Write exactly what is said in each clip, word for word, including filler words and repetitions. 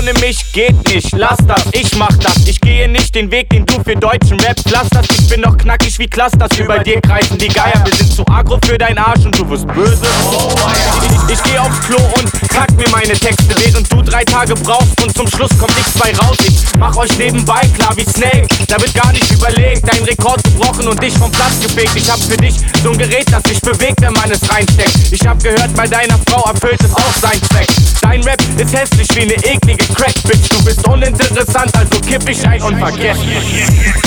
ohne mich geht nicht. Lass das, ich mach das. Ich gehe nicht den Weg, den du für deutschen Rap pflasterst. Ich bin doch knackig wie Clusters. Über dir kreisen die Geier. Wir sind zu agro für dein Arsch und du wirst böse. Ich, ich geh aufs Klo und kack mir meine Texte, während du drei Tage brauchst und zum Schluss kommt nichts bei raus. Ich mach euch nebenbei klar wie Snake. Da wird gar nicht überlegt. Dein Rekord gebrochen und dich vom Platz gefegt. Ich hab für dich so ein Gerät, das sich bewegt, wenn man es reinsteckt. Ich hab gehört, bei deiner Frau erfüllt es auch seinen Zweck. Dein Rap ist hässlich wie ne eklige Crack-Bitch. Du bist uninteressant, also kipp ich ein und vergess mich.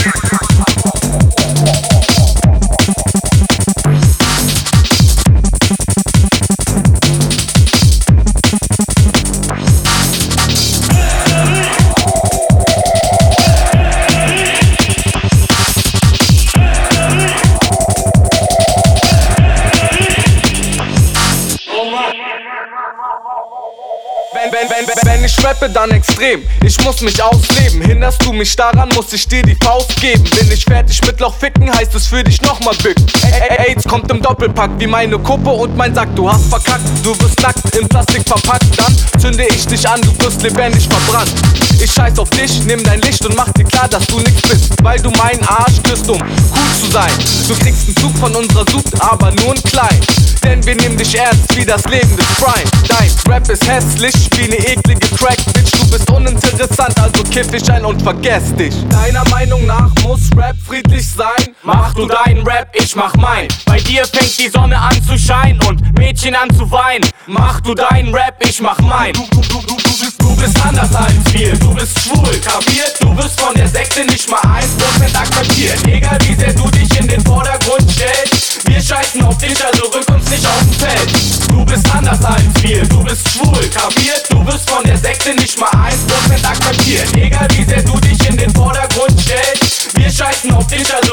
Wenn, wenn, wenn, wenn ich rappe, dann extrem. Ich muss mich ausleben. Hinderst du mich daran, muss ich dir die Faust geben. Bin ich fertig mit Loch ficken, heißt es für dich nochmal bücken. AIDS kommt im Doppelpack wie meine Kuppe und mein Sack. Du hast verkackt, du wirst nackt in Plastik verpackt. Dann zünde ich dich an, du wirst lebendig verbrannt. Ich scheiß auf dich, nimm dein Licht und mach dir klar, dass du nix bist, weil du meinen Arsch küsst, um cool zu sein. Du kriegst einen Zug von unserer Sucht, aber nur einen kleinen. Denn wir nehmen dich ernst wie das Leben des Prime. Dein Rap ist hässlich wie ne eklige Crack-Bitch. Du bist uninteressant, also kiff ich ein und vergess dich. Deiner Meinung nach muss Rap friedlich sein? Mach du deinen Rap, ich mach mein. Bei dir fängt die Sonne an zu scheinen und Mädchen an zu weinen. Mach du deinen Rap, ich mach mein. Du, du, du, du, du, bist, du bist anders als wir, du bist schwul, kapiert? Du wirst von der Sekte nicht mal eins Prozent akzeptiert. Egal wie sehr du dich in den Vordergrund stellst, wir scheißen auf dich, also rück uns nicht auf dem Feld. Du bist anders als wir, du bist schwul, kapiert? Du wirst von der Sekte nicht mal eins Prozent akzeptiert. Egal wie sehr du dich in den Vordergrund stellst, wir scheißen auf dich, also